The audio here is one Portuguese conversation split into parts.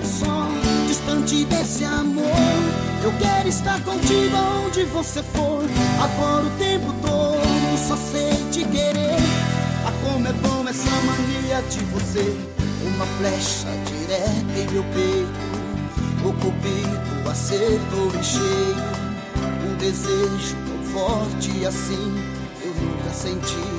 só, distante desse amor. Eu quero estar contigo onde você for. Agora o tempo todo só sei te querer. Ah, como é bom essa mania de você. Uma flecha direta em meu peito, o cupido acertou em cheio. Um desejo tão forte assim eu nunca senti.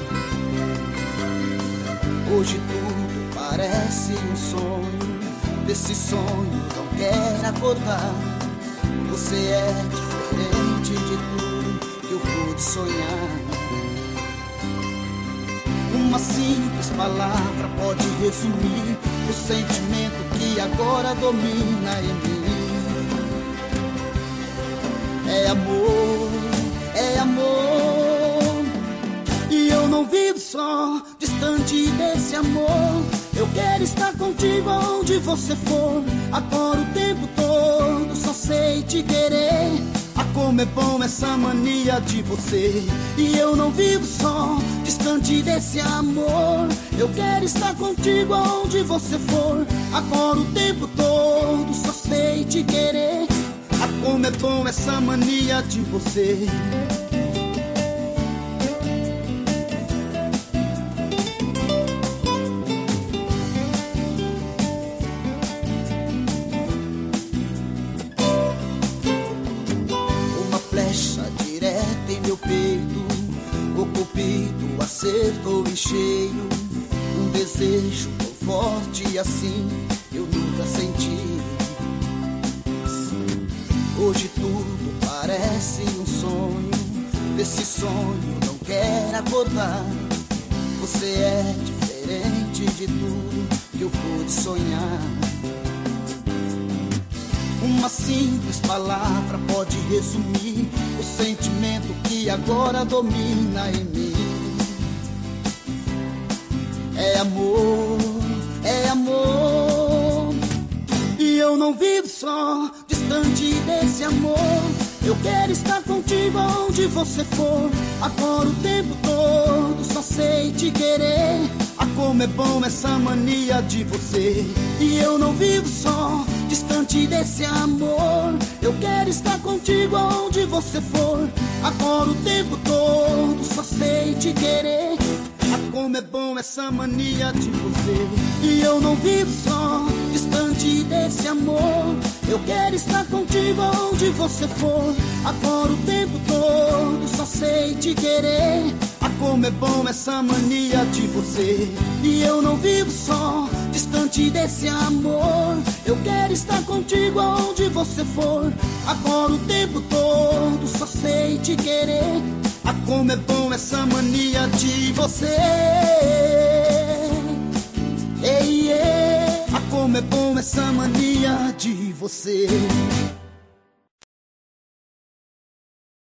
Hoje tudo parece um sonho, desse sonho não quero acordar. Você é diferente de tudo que eu pude sonhar. Uma simples palavra pode resumir o sentimento que agora domina em mim. É amor, é amor. E eu não vivo só, distante desse amor. Eu quero estar contigo onde você for. Agora o tempo todo só sei te querer. Ah, como é bom essa mania de você. E eu não vivo só, distante desse amor. Eu quero estar contigo onde você for. Agora o tempo todo só sei te querer. Ah, como é bom essa mania de você. Flecha direta em meu peito, o cupido acertou em cheio. Um desejo tão forte assim eu nunca senti. Hoje tudo parece um sonho, desse sonho não quero acordar. Você é diferente de tudo que eu pude sonhar. Uma simples palavra pode resumir o sentimento que agora domina em mim. É amor, é amor. E eu não vivo só, distante desse amor. Eu quero estar contigo onde você for. Agora o tempo todo só sei te querer. Ah, como é bom essa mania de você. E eu não vivo só, distante desse amor. Eu quero estar contigo onde você for. Agora o tempo todo só sei te querer. Ah, como é bom essa mania de você. E eu não vivo só, distante desse amor. Eu quero estar contigo onde você for. Agora o tempo todo só sei te querer. Ah, como é bom essa mania de você. E eu não vivo só, distante desse amor. Eu quero estar contigo onde você for. Agora o tempo todo só sei te querer. Ah, como é bom essa mania de você. Ei, ei. Ah, como é bom essa mania de você.